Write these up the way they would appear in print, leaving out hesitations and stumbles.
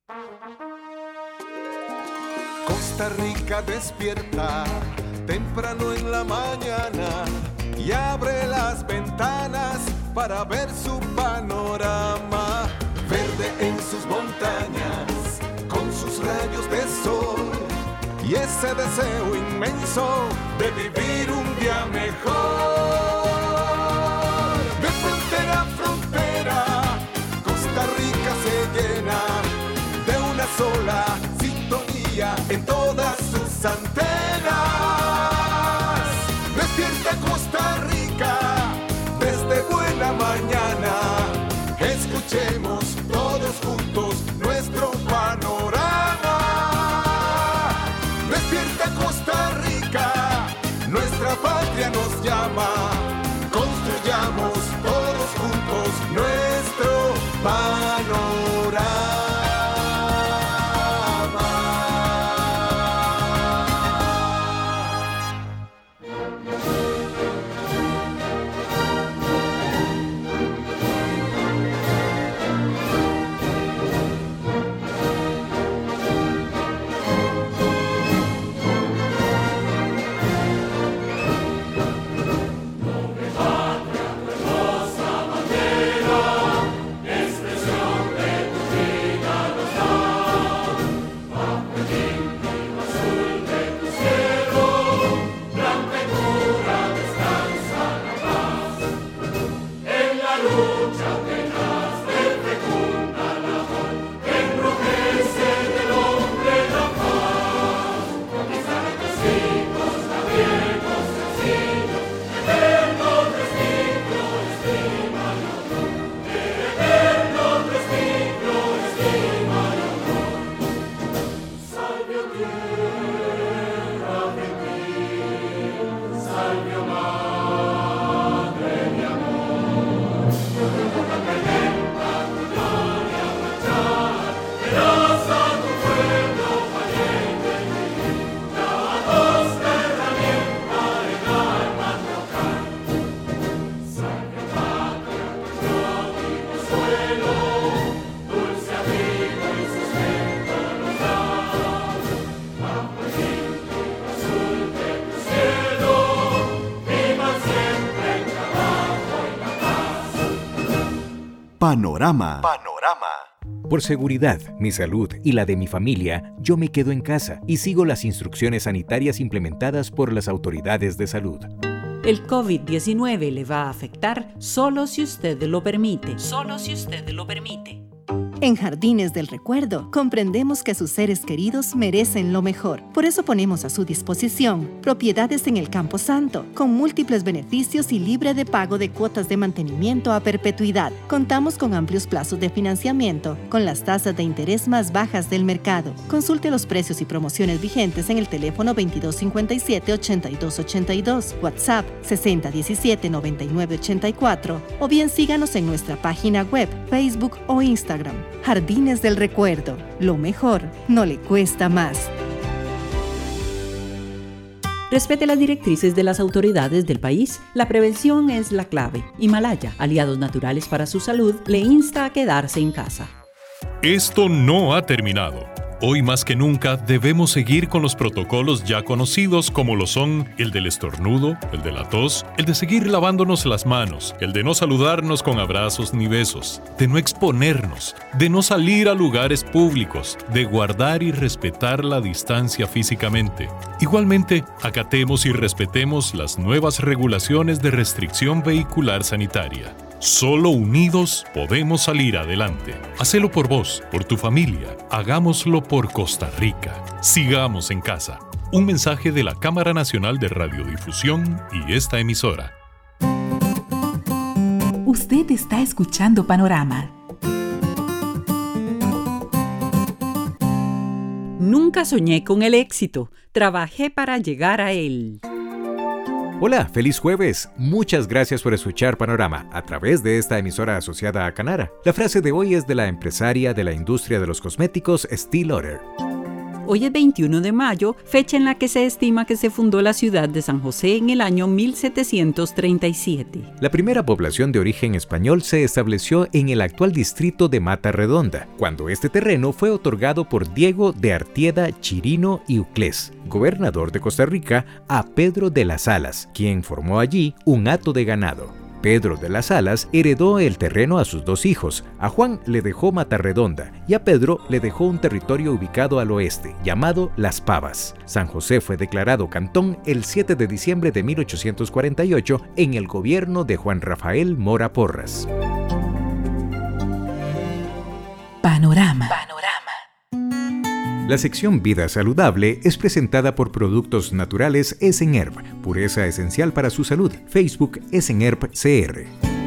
Costa Rica despierta temprano en la mañana y abre las ventanas para ver su panorama. Verde en sus montañas, con sus rayos de sol y ese deseo inmenso de vivir un día mejor. De frontera a frontera, Costa Rica se llena de una sola sintonía en todas sus antenas. Despierta Costa Rica desde buena mañana. Escuchemos todos juntos nuestro panorama. Despierta Costa Rica, nuestra patria nos llama. Construyamos todos juntos nuestro panorama. Panorama. Por seguridad, mi salud y la de mi familia, yo me quedo en casa y sigo las instrucciones sanitarias implementadas por las autoridades de salud. El COVID-19 le va a afectar solo si usted lo permite. Solo si usted lo permite. En Jardines del Recuerdo, comprendemos que sus seres queridos merecen lo mejor. Por eso ponemos a su disposición propiedades en el Campo Santo, con múltiples beneficios y libre de pago de cuotas de mantenimiento a perpetuidad. Contamos con amplios plazos de financiamiento, con las tasas de interés más bajas del mercado. Consulte los precios y promociones vigentes en el teléfono 2257-8282, WhatsApp 6017-9984, o bien síganos en nuestra página web, Facebook o Instagram. Jardines del Recuerdo. Lo mejor no le cuesta más. Respete las directrices de las autoridades del país. La prevención es la clave. Himalaya, aliados naturales para su salud, le insta a quedarse en casa. Esto no ha terminado. Hoy más que nunca debemos seguir con los protocolos ya conocidos, como lo son el del estornudo, el de la tos, el de seguir lavándonos las manos, el de no saludarnos con abrazos ni besos, de no exponernos, de no salir a lugares públicos, de guardar y respetar la distancia físicamente. Igualmente, acatemos y respetemos las nuevas regulaciones de restricción vehicular sanitaria. Solo unidos podemos salir adelante. Hacelo por vos, por tu familia. Hagámoslo por Costa Rica. Sigamos en casa. Un mensaje de la Cámara Nacional de Radiodifusión y esta emisora. Usted está escuchando Panorama. Nunca soñé con el éxito. Trabajé para llegar a él. Hola, feliz jueves. Muchas gracias por escuchar Panorama a través de esta emisora asociada a Canara. La frase de hoy es de la empresaria de la industria de los cosméticos Estée Lauder. Hoy es 21 de mayo, fecha en la que se estima que se fundó la ciudad de San José en el año 1737. La primera población de origen español se estableció en el actual distrito de Mata Redonda, cuando este terreno fue otorgado por Diego de Artieda Chirino y Uclés, gobernador de Costa Rica, a Pedro de las Alas, quien formó allí un hato de ganado. Pedro de las Alas heredó el terreno a sus dos hijos. A Juan le dejó Matarredonda y a Pedro le dejó un territorio ubicado al oeste, llamado Las Pavas. San José fue declarado cantón el 7 de diciembre de 1848 en el gobierno de Juan Rafael Mora Porras. Panorama. La sección Vida Saludable es presentada por Productos Naturales Esenherb, pureza esencial para su salud. Facebook Esenherb CR.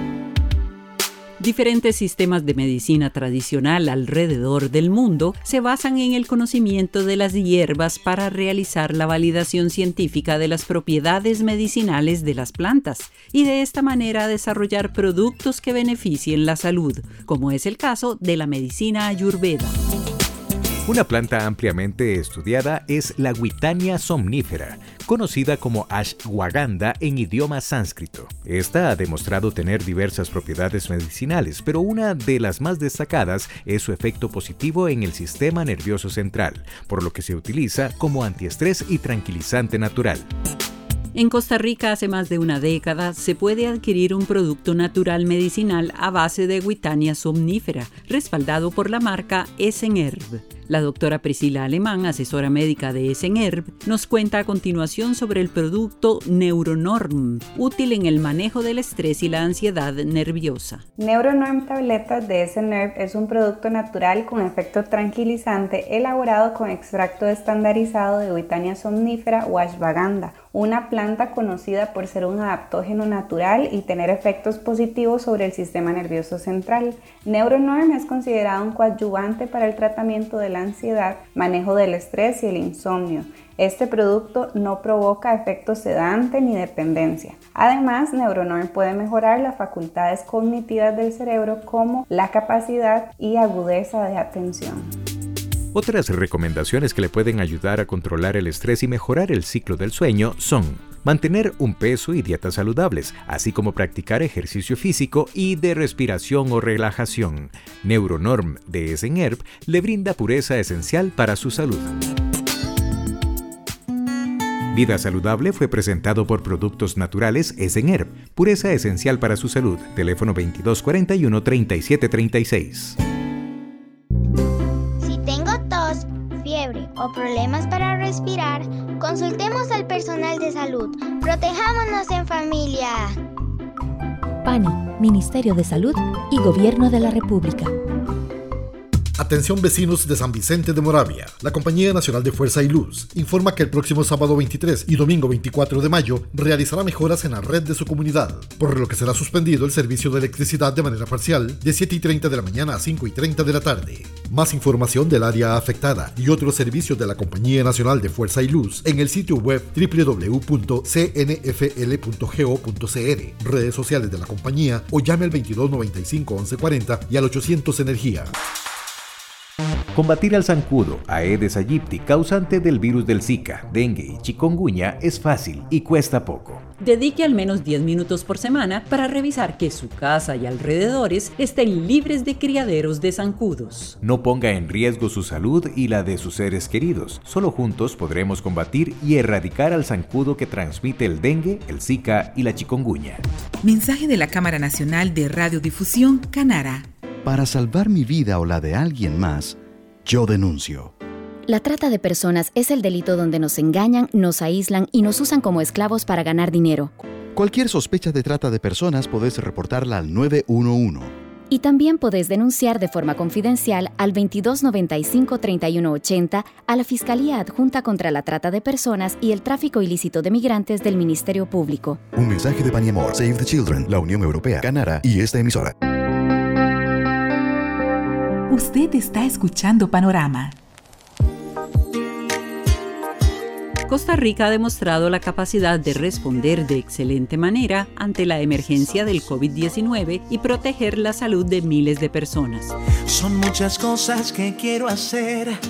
Diferentes sistemas de medicina tradicional alrededor del mundo se basan en el conocimiento de las hierbas para realizar la validación científica de las propiedades medicinales de las plantas y de esta manera desarrollar productos que beneficien la salud, como es el caso de la medicina ayurveda. Una planta ampliamente estudiada es la Witania somnífera, conocida como ashwagandha en idioma sánscrito. Esta ha demostrado tener diversas propiedades medicinales, pero una de las más destacadas es su efecto positivo en el sistema nervioso central, por lo que se utiliza como antiestrés y tranquilizante natural. En Costa Rica, hace más de una década, se puede adquirir un producto natural medicinal a base de Witania somnífera, respaldado por la marca Esenherb. La doctora Priscila Alemán, asesora médica de Esenherb, nos cuenta a continuación sobre el producto Neuronorm, útil en el manejo del estrés y la ansiedad nerviosa. Neuronorm Tabletas de Esenherb es un producto natural con efecto tranquilizante elaborado con extracto estandarizado de Witania somnífera o ashwagandha, una planta conocida por ser un adaptógeno natural y tener efectos positivos sobre el sistema nervioso central. Neuronorm es considerado un coadyuvante para el tratamiento de la ansiedad, manejo del estrés y el insomnio. Este producto no provoca efectos sedantes ni dependencia. Además, Neuronorm puede mejorar las facultades cognitivas del cerebro como la capacidad y agudeza de atención. Otras recomendaciones que le pueden ayudar a controlar el estrés y mejorar el ciclo del sueño son mantener un peso y dietas saludables, así como practicar ejercicio físico y de respiración o relajación. Neuronorm de Esenherb le brinda pureza esencial para su salud. Vida Saludable fue presentado por Productos Naturales Esenherb, pureza esencial para su salud. Teléfono 2241-3736. Fiebre o problemas para respirar, consultemos al personal de salud. Protejámonos en familia. PANI, Ministerio de Salud y Gobierno de la República. Atención vecinos de San Vicente de Moravia. La Compañía Nacional de Fuerza y Luz informa que el próximo sábado 23 y domingo 24 de mayo realizará mejoras en la red de su comunidad, por lo que será suspendido el servicio de electricidad de manera parcial de 7:30 de la mañana a 5:30 de la tarde. Más información del área afectada y otros servicios de la Compañía Nacional de Fuerza y Luz en el sitio web www.cnfl.go.cr, redes sociales de la compañía o llame al 2295 1140 y al 800 Energía. Combatir al zancudo, Aedes aegypti, causante del virus del Zika, dengue y chikungunya, es fácil y cuesta poco. Dedique al menos 10 minutos por semana para revisar que su casa y alrededores estén libres de criaderos de zancudos. No ponga en riesgo su salud y la de sus seres queridos. Solo juntos podremos combatir y erradicar al zancudo que transmite el dengue, el Zika y la chikungunya. Mensaje de la Cámara Nacional de Radiodifusión, Canara. Para salvar mi vida o la de alguien más, yo denuncio. La trata de personas es el delito donde nos engañan, nos aíslan y nos usan como esclavos para ganar dinero. Cualquier sospecha de trata de personas podés reportarla al 911. Y también podés denunciar de forma confidencial al 2295-3180 a la Fiscalía Adjunta contra la Trata de Personas y el Tráfico Ilícito de Migrantes del Ministerio Público. Un mensaje de Pan y Amor, Save the Children, la Unión Europea, Canara y esta emisora. Usted está escuchando Panorama. Costa Rica ha demostrado la capacidad de responder de excelente manera ante la emergencia del COVID-19 y proteger la salud de miles de personas. Son muchas cosas que quiero hacer,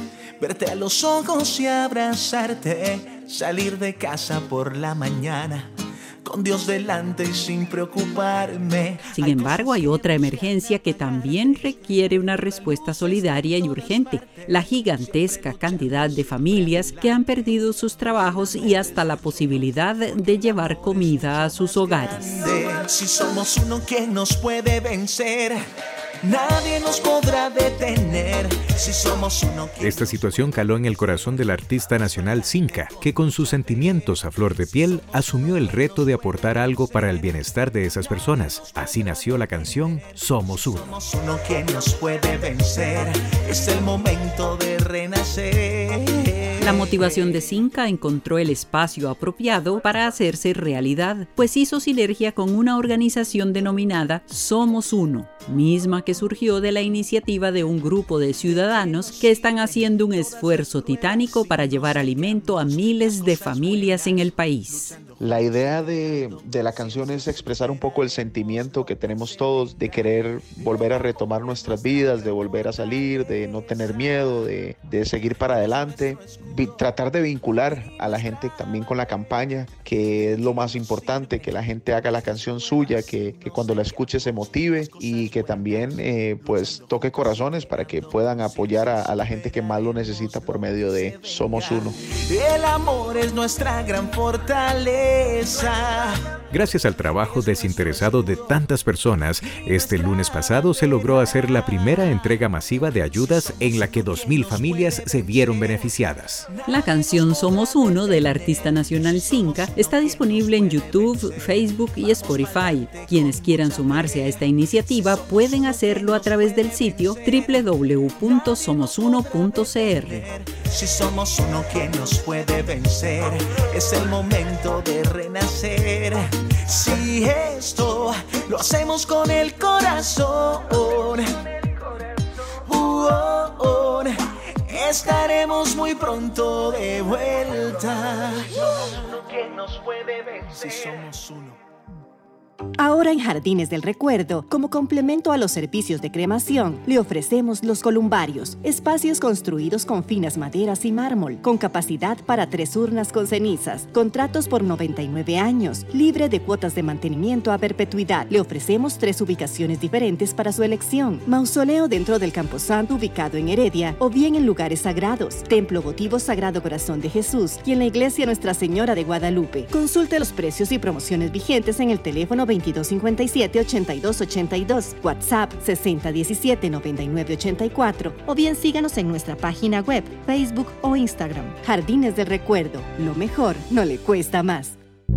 verte a los ojos y abrazarte, salir de casa por la mañana, con Dios delante y sin preocuparme. Sin embargo, hay otra emergencia que también requiere una respuesta solidaria y urgente: la gigantesca cantidad de familias que han perdido sus trabajos y hasta la posibilidad de llevar comida a sus hogares. Si somos uno, ¿quién nos puede vencer? Nadie nos podrá detener si somos uno. Esta situación caló en el corazón del artista nacional Zinca, que con sus sentimientos a flor de piel asumió el reto de aportar algo para el bienestar de esas personas. Así nació la canción Somos Uno. Somos uno, ¿quién nos puede vencer? Es el momento de renacer. La motivación de Zinca encontró el espacio apropiado para hacerse realidad, pues hizo sinergia con una organización denominada Somos Uno, misma que surgió de la iniciativa de un grupo de ciudadanos que están haciendo un esfuerzo titánico para llevar alimento a miles de familias en el país. La idea de la canción es expresar un poco el sentimiento que tenemos todos de querer volver a retomar nuestras vidas, de volver a salir, de no tener miedo, de seguir para adelante, tratar de vincular a la gente también con la campaña, que es lo más importante, que la gente haga la canción suya, que cuando la escuche se motive y que también pues toque corazones para que puedan apoyar a la gente que más lo necesita por medio de Somos Uno. El amor es nuestra gran fortaleza. Gracias al trabajo desinteresado de tantas personas, este lunes pasado se logró hacer la primera entrega masiva de ayudas en la que 2,000 familias se vieron beneficiadas. La canción Somos Uno del artista nacional Zinca está disponible en YouTube, Facebook y Spotify. Quienes quieran sumarse a esta iniciativa pueden hacerlo a través del sitio www.somosuno.cr. Si somos uno, ¿quién nos puede vencer? Es el momento de renacer. Si esto lo hacemos con el corazón, estaremos muy pronto de vuelta. ¿Quién nos puede vencer? Si somos uno. Ahora en Jardines del Recuerdo, como complemento a los servicios de cremación, le ofrecemos los columbarios, espacios construidos con finas maderas y mármol, con capacidad para 3 urnas con cenizas, contratos por 99 años, libre de cuotas de mantenimiento a perpetuidad. Le ofrecemos 3 ubicaciones diferentes para su elección: mausoleo dentro del Camposanto ubicado en Heredia, o bien en lugares sagrados, Templo Votivo Sagrado Corazón de Jesús y en la Iglesia Nuestra Señora de Guadalupe. Consulte los precios y promociones vigentes en el teléfono 2257-8282, WhatsApp 6017-9984, o bien síganos en nuestra página web, Facebook o Instagram. Jardines del Recuerdo, lo mejor no le cuesta más.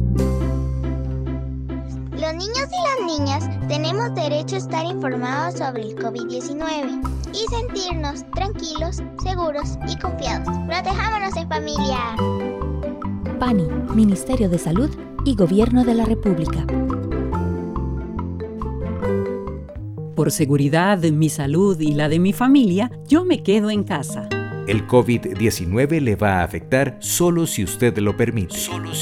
Los niños y las niñas tenemos derecho a estar informados sobre el COVID-19 y sentirnos tranquilos, seguros y confiados. Protejámonos en familia. PANI, Ministerio de Salud y Gobierno de la República. Por seguridad de mi salud y la de mi familia, yo me quedo en casa. El COVID-19 le va a afectar solo si usted lo permite.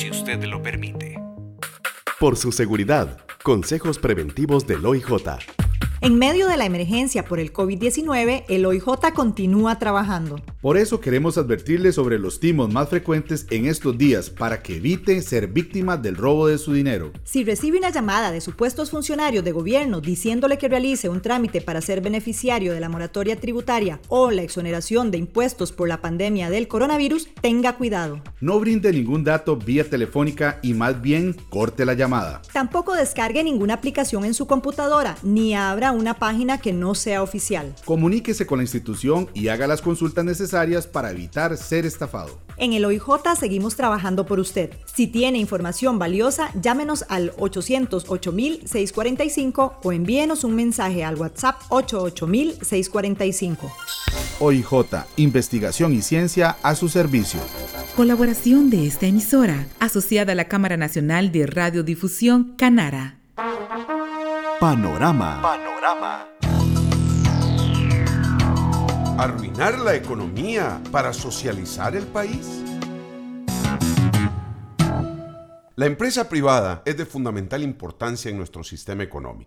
Por su seguridad, consejos preventivos del OIJ. En medio de la emergencia por el COVID-19, el OIJ continúa trabajando. Por eso queremos advertirles sobre los timos más frecuentes en estos días para que evite ser víctima del robo de su dinero. Si recibe una llamada de supuestos funcionarios de gobierno diciéndole que realice un trámite para ser beneficiario de la moratoria tributaria o la exoneración de impuestos por la pandemia del coronavirus, tenga cuidado. No brinde ningún dato vía telefónica y más bien corte la llamada. Tampoco descargue ninguna aplicación en su computadora ni abra una página que no sea oficial. Comuníquese con la institución y haga las consultas necesarias para evitar ser estafado. En el OIJ seguimos trabajando por usted. Si tiene información valiosa, llámenos al 808-645 o envíenos un mensaje al WhatsApp 88000-645. OIJ, investigación y ciencia a su servicio. Colaboración de esta emisora, asociada a la Cámara Nacional de Radiodifusión, Canara. Panorama. ¿Arruinar la economía para socializar el país? La empresa privada es de fundamental importancia en nuestro sistema económico.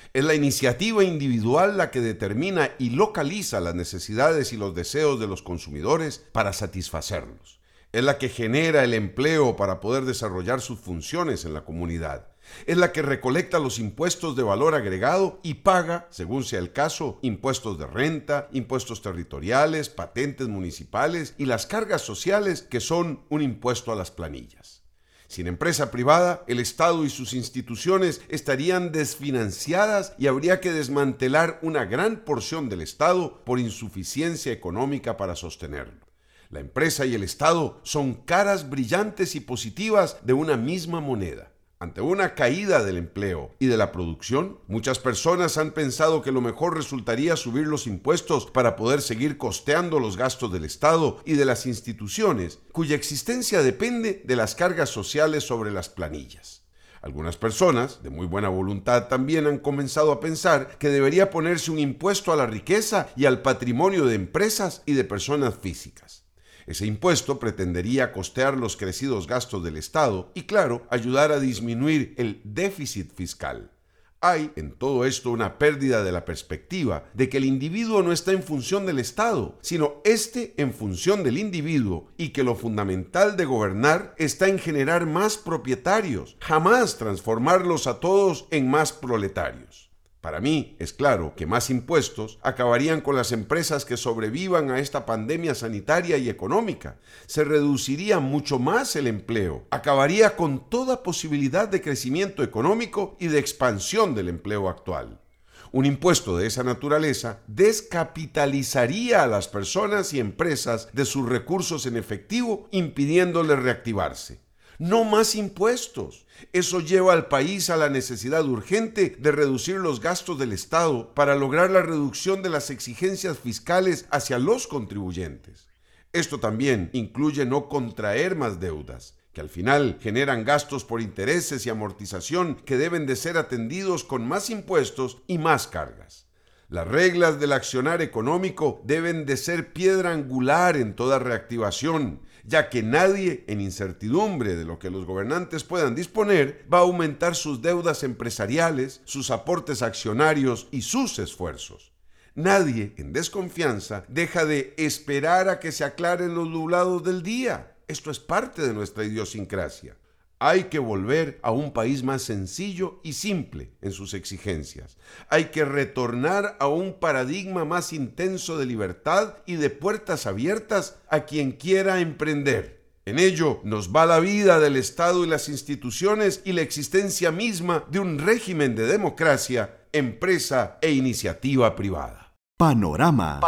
Es la iniciativa individual la que determina y localiza las necesidades y los deseos de los consumidores para satisfacerlos. Es la que genera el empleo para poder desarrollar sus funciones en la comunidad. Es la que recolecta los impuestos de valor agregado y paga, según sea el caso, impuestos de renta, impuestos territoriales, patentes municipales y las cargas sociales, que son un impuesto a las planillas. Sin empresa privada, el Estado y sus instituciones estarían desfinanciadas y habría que desmantelar una gran porción del Estado por insuficiencia económica para sostenerlo. La empresa y el Estado son caras brillantes y positivas de una misma moneda. Ante una caída del empleo y de la producción, muchas personas han pensado que lo mejor resultaría subir los impuestos para poder seguir costeando los gastos del Estado y de las instituciones, cuya existencia depende de las cargas sociales sobre las planillas. Algunas personas, de muy buena voluntad, también han comenzado a pensar que debería ponerse un impuesto a la riqueza y al patrimonio de empresas y de personas físicas. Ese impuesto pretendería costear los crecidos gastos del Estado y, claro, ayudar a disminuir el déficit fiscal. Hay en todo esto una pérdida de la perspectiva de que el individuo no está en función del Estado, sino éste en función del individuo, y que lo fundamental de gobernar está en generar más propietarios, jamás transformarlos a todos en más proletarios. Para mí es claro que más impuestos acabarían con las empresas que sobrevivan a esta pandemia sanitaria y económica. Se reduciría mucho más el empleo. Acabaría con toda posibilidad de crecimiento económico y de expansión del empleo actual. Un impuesto de esa naturaleza descapitalizaría a las personas y empresas de sus recursos en efectivo, impidiéndoles reactivarse. No más impuestos. Eso lleva al país a la necesidad urgente de reducir los gastos del Estado para lograr la reducción de las exigencias fiscales hacia los contribuyentes. Esto también incluye no contraer más deudas, que al final generan gastos por intereses y amortización que deben de ser atendidos con más impuestos y más cargas. Las reglas del accionar económico deben de ser piedra angular en toda reactivación, ya que nadie, en incertidumbre de lo que los gobernantes puedan disponer, va a aumentar sus deudas empresariales, sus aportes accionarios y sus esfuerzos. Nadie, en desconfianza, deja de esperar a que se aclaren los nublados del día. Esto es parte de nuestra idiosincrasia. Hay que volver a un país más sencillo y simple en sus exigencias. Hay que retornar a un paradigma más intenso de libertad y de puertas abiertas a quien quiera emprender. En ello nos va la vida del Estado y las instituciones y la existencia misma de un régimen de democracia, empresa e iniciativa privada. Panorama.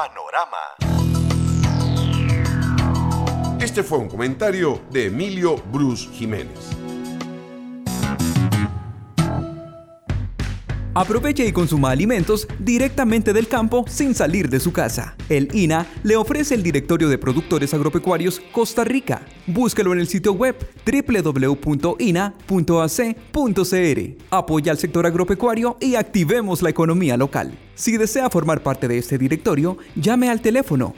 Este fue un comentario de Emilio Bruce Jiménez. Aproveche y consuma alimentos directamente del campo sin salir de su casa. El INA le ofrece el Directorio de Productores Agropecuarios Costa Rica. Búsquelo en el sitio web www.ina.ac.cr. Apoya al sector agropecuario y activemos la economía local. Si desea formar parte de este directorio, llame al teléfono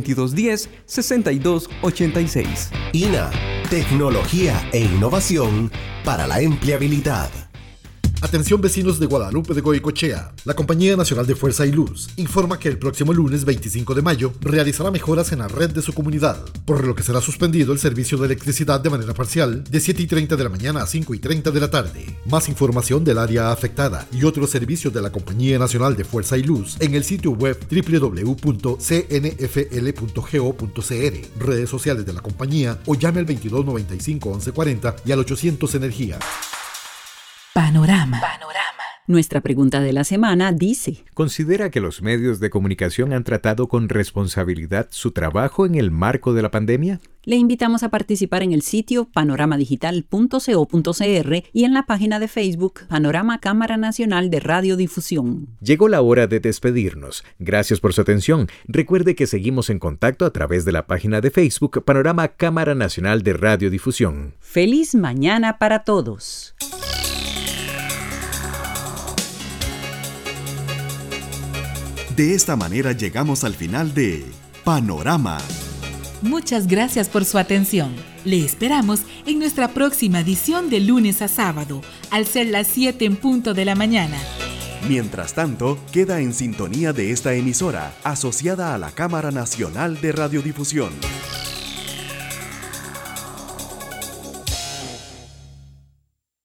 2210-6286. INA, tecnología e innovación para la empleabilidad. Atención vecinos de Guadalupe de Goicoechea. La Compañía Nacional de Fuerza y Luz informa que el próximo lunes 25 de mayo realizará mejoras en la red de su comunidad, por lo que será suspendido el servicio de electricidad de manera parcial de 7:30 de la mañana a 5:30 de la tarde. Más información del área afectada y otros servicios de la Compañía Nacional de Fuerza y Luz en el sitio web www.cnfl.go.cr, redes sociales de la compañía o llame al 2295 1140 y al 800 Energía. Panorama. Nuestra pregunta de la semana dice: ¿considera que los medios de comunicación han tratado con responsabilidad su trabajo en el marco de la pandemia? Le invitamos a participar en el sitio panoramadigital.co.cr y en la página de Facebook Panorama Cámara Nacional de Radiodifusión. Llegó la hora de despedirnos. Gracias por su atención. Recuerde que seguimos en contacto a través de la página de Facebook Panorama Cámara Nacional de Radiodifusión. ¡Feliz mañana para todos! De esta manera llegamos al final de Panorama. Muchas gracias por su atención. Le esperamos en nuestra próxima edición de lunes a sábado, al ser las 7 en punto de la mañana. Mientras tanto, queda en sintonía de esta emisora, asociada a la Cámara Nacional de Radiodifusión.